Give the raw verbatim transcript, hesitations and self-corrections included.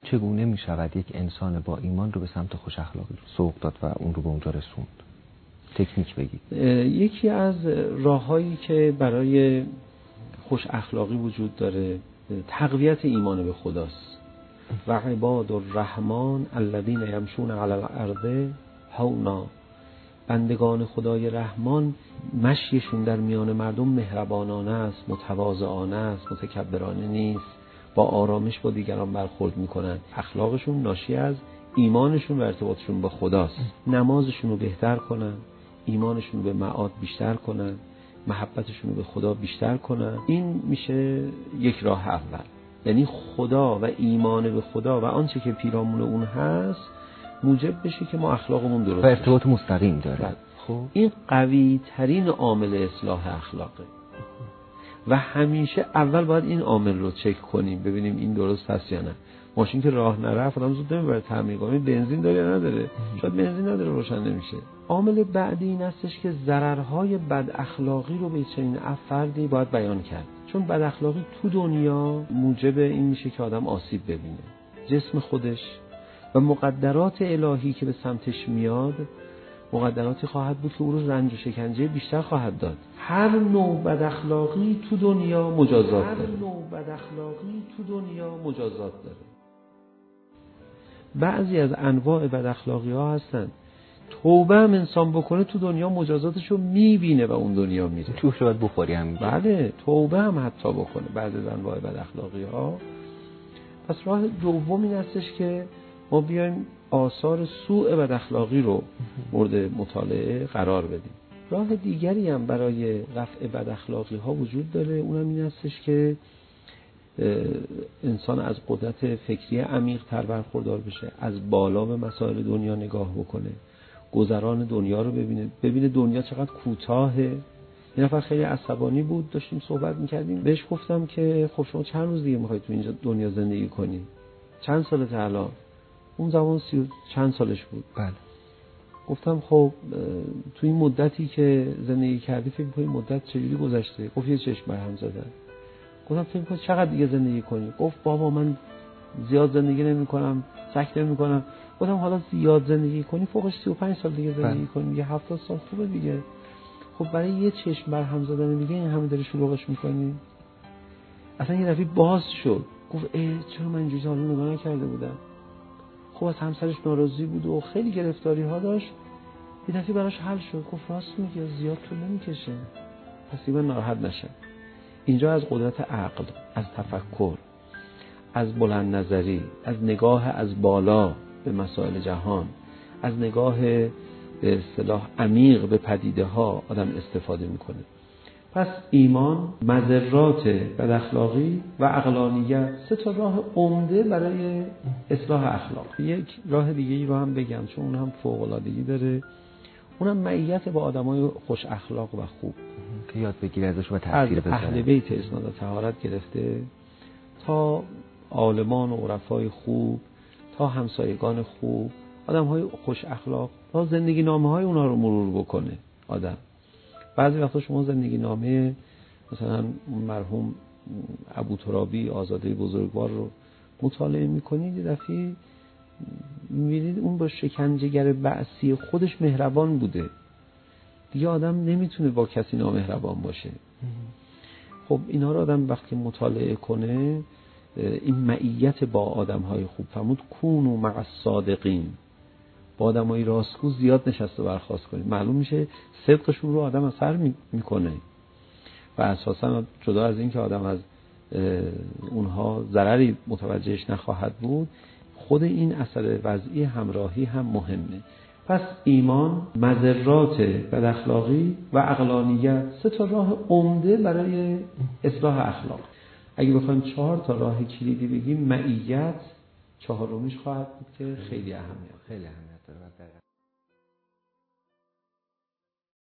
چگونه می شود یک انسان با ایمان رو به سمت خوش اخلاقی سوق داد و اون رو به اونجا رسوند؟ تکنیک بگید. یکی از راههایی که برای خوش اخلاقی وجود داره تقویت ایمان به خداست. و عباد الرحمن الذین یمشون علی الارض هونا، بندگان خدای رحمان مشیشون در میان مردم مهربانانه است، متواضعانه است، متکبرانه نیست، با آرامش با دیگران برخورد میکنن. اخلاقشون ناشی از ایمانشون و ارتباطشون با خداست. نمازشون رو بهتر کنن، ایمانشون رو به معاد بیشتر کنن، محبتشون رو به خدا بیشتر کنن. این میشه یک راه اول، یعنی خدا و ایمان به خدا و آنچه که پیرامون اون هست موجب بشه که ما اخلاقمون درست و ارتباط مستقیم داره. خب این قوی ترین عامل اصلاح اخلاقه و همیشه اول باید این عامل رو چک کنیم ببینیم این درست هست یا نه. ماشین که راه نرفت آدم زود نمیبره تعمیر کنه، بنزین داره یا نداره، شاید بنزین نداره روشن نمیشه. عامل بعدی این هستش که ضررهای بد اخلاقی رو به چنین افردی باید بیان کرد، چون بد اخلاقی تو دنیا موجب این میشه که آدم آسیب ببینه، جسم خودش و مقدرات الهی که به سمتش میاد مقدراتی خواهد بود که او رو رنج و شکنجه بیشتر خواهد داد. هر نوع بد اخلاقی تو دنیا مجازات داره. هر نوع بد اخلاقی تو دنیا مجازات داره. بعضی از انواع بد اخلاقی ها هستن توبه هم انسان بکنه تو دنیا مجازاتشو میبینه و اون دنیا میره. تو شاید بخوری هم میگه. بله توبه هم حتی بکنه بعضی از انواع بد اخلاقی ها. پس راه دوم این هستش که ما بیایم آثار سوء بد اخلاقی رو مورد مطالعه قرار بدیم. راه دیگری هم برای رفع بد اخلاقی ها وجود داره، اونم این هستش که انسان از قدرت فکری عمیق تر برخوردار بشه، از بالا به مسائل دنیا نگاه بکنه، گذران دنیا رو ببینه، ببینه دنیا چقدر کوتاهه. یه نفر خیلی عصبانی بود، داشتیم صحبت میکردیم، بهش گفتم که خب شما چند روز دیگه میخواید تو اینجا دنیا زندگی کنی؟ چند سالته الان؟ اون زمان سی و چند سالش بود. بله. گفتم خب تو این مدتی که زندگی کردی فکر می‌کنی مدت چجوری گذشته؟ گفت یه چشم برهم زدن. گفتم فکر می‌کنی چقدر دیگه زندگی کنی؟ گفت بابا من زیاد زندگی نمی‌کنم، سکته نمی‌کنم. گفتم حالا زیاد زندگی کنی فوقش سی و پنج سال دیگه زندگی کنی، یه هفتاد سال خوبه دیگه. خب برای یه چشم برهم زدن دیگه این همه داری شلوغش می‌کنی؟ اصلا یه دفعه باز شد. گفت ای چرا من اینجوری حالا نگاه نکرده بودم؟ خب از همسرش ناراضی بود و خیلی گرفتاری ها داشت. یه دفعه براش حل شد. گفت راست میگه زیاد طول نمیکشه، پس دیگه ناراحت نشم. اینجا از قدرت عقل، از تفکر، از بلند نظری، از نگاه از بالا به مسائل جهان، از نگاه به اصطلاح عمیق به پدیده ها آدم استفاده میکنه. پس ایمان، مضرات بد اخلاقی و عقلانیت سه تا راه عمده برای اصلاح اخلاق. یک راه دیگه ای رو هم بگم چون اون هم فوق العادگی داره، اونم معیت با آدمای خوش اخلاق و خوب که یاد بگیره ازش و تاثیر بذاره. از اهل بیت اسناد و طهارت گرفته تا عالمان و عرفای خوب تا همسایگان خوب، آدم‌های خوش اخلاق، تا زندگی نامه‌های اونها رو مرور بکنه آدم. بعضی وقتا شما زندگی نامه مثلا مرحوم ابوترابی آزاده بزرگوار رو مطالعه میکنید، یه دفعه میبینید اون با شکنجهگر بعثی خودش مهربان بوده. دیگه آدم نمیتونه با کسی نامهربان باشه. خب اینا رو آدم وقتی مطالعه کنه این معیت با آدم‌های خوب فرمود کونوا مع الصادقین، با آدمای راستگو زیاد نشسته برخاست کنید. معلوم میشه صدقشون رو آدم اثر میکنه و اساسا جدا از این که آدم از اونها ضرری متوجهش نخواهد بود، خود این اثر وضعی همراهی هم مهمه. پس ایمان، مضرات بد اخلاقی و عقلانیت سه تا راه عمده برای اصلاح اخلاق. اگه بخوایم چهار تا راه کلیدی بگیم معیت چهارمیش خواهد بود که خیلی اهمیت خیلی اهمیت داره.